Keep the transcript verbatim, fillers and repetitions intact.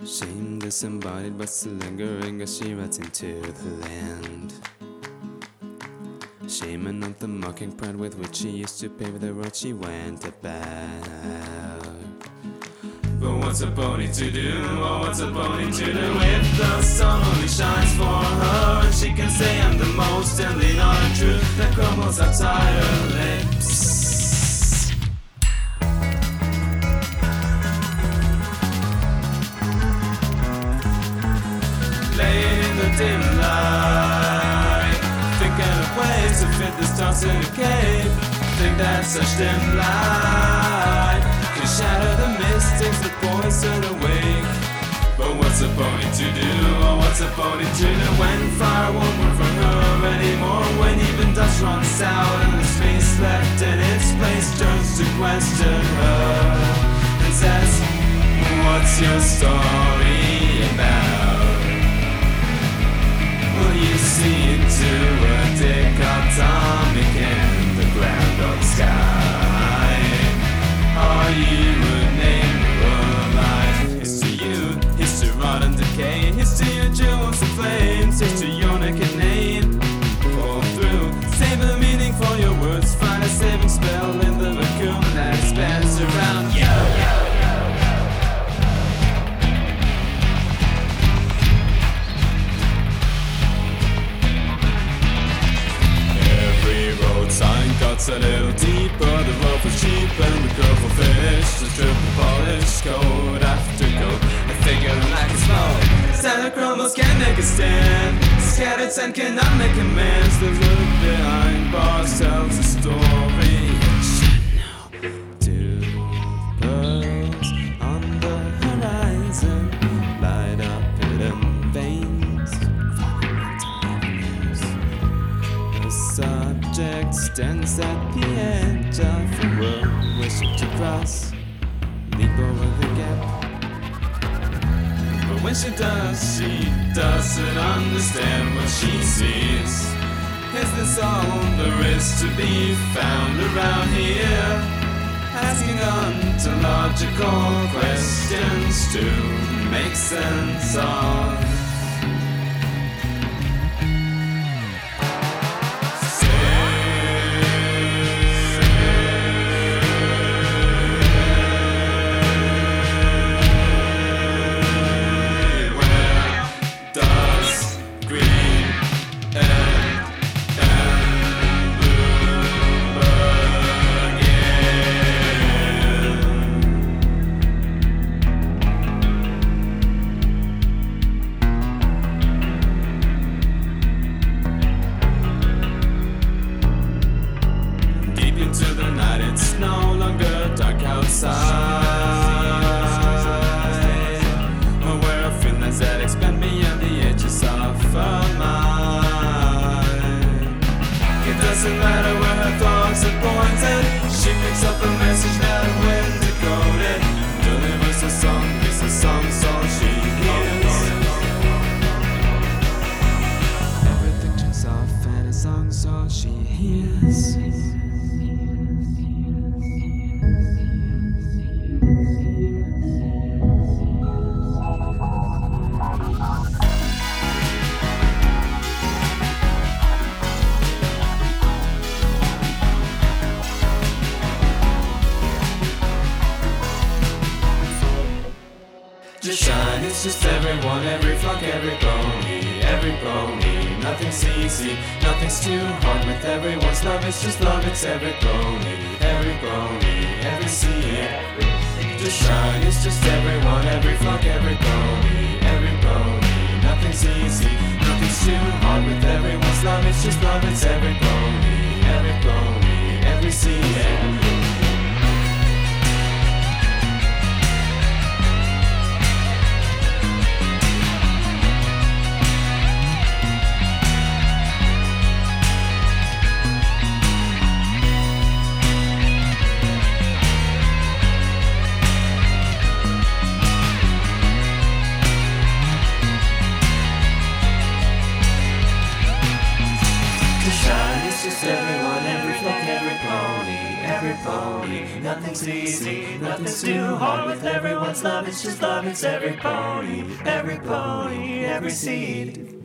Shame disembodied but still lingering as she rides into the land. Shame and not the mocking pride with which she used to pay for the road she went about. But what's a pony to do, or what's a pony to do if the sun only shines for her and she can say I'm the most and lean on a truth that crumbles outside her lips. Late in the dim light, thinking of ways to fit the stars in a cave. Think that such dim light can shatter the mystics that poison awake. But what's a pony to do, or what's a pony to do when fire won't work for her anymore? When even dust runs out and the space left in its place turns to question her and says, what's your story about? Will you see into a dichotomic in the ground sky? Are you a neighbor alive? Here's to you, here's to rot and decay. Here's to your jewels and flames. Here's to your naked name. Pull through, save a meaning for your words. Find a saving spell in the vacuum that expands around you. Sign cuts a little deeper, the rope was cheap and the curve will finish. The strip of polish, coat after coat, a figure like a smoke. Santa crumbles can't make a stand, scattered sand cannot make amends. The look behind bars tells a story. Two pearls on the horizon light up hidden veins. The subject stands at the edge of the world, wishing to cross, leap over the gap. But when she does, she doesn't understand what she sees. Is this all there is to be found around here? Asking ontological questions to make sense of. Into the night, it's no longer dark outside. Aware of feelings that expand beyond the edges of her mind. It doesn't matter where her thoughts are pointed. She picks up a message that when decoded delivers a song, it's a song, so she hears. Everything turns off and a song, so she hears. Just shine, it's just everyone, every flock, every pony, every pony. Nothing's easy, nothing's too hard with everyone's love. It's just love, it's every pony, every pony, every sea. Just shine, it's just everyone, every flock, every pony, every pony. Nothing's easy, nothing's too hard with everyone's love. It's just love, it's every pony, every pony, every sea. Just every pony. Nothing's easy, nothing's too hard. With everyone's love, it's just love. It's every pony, every pony, every seed.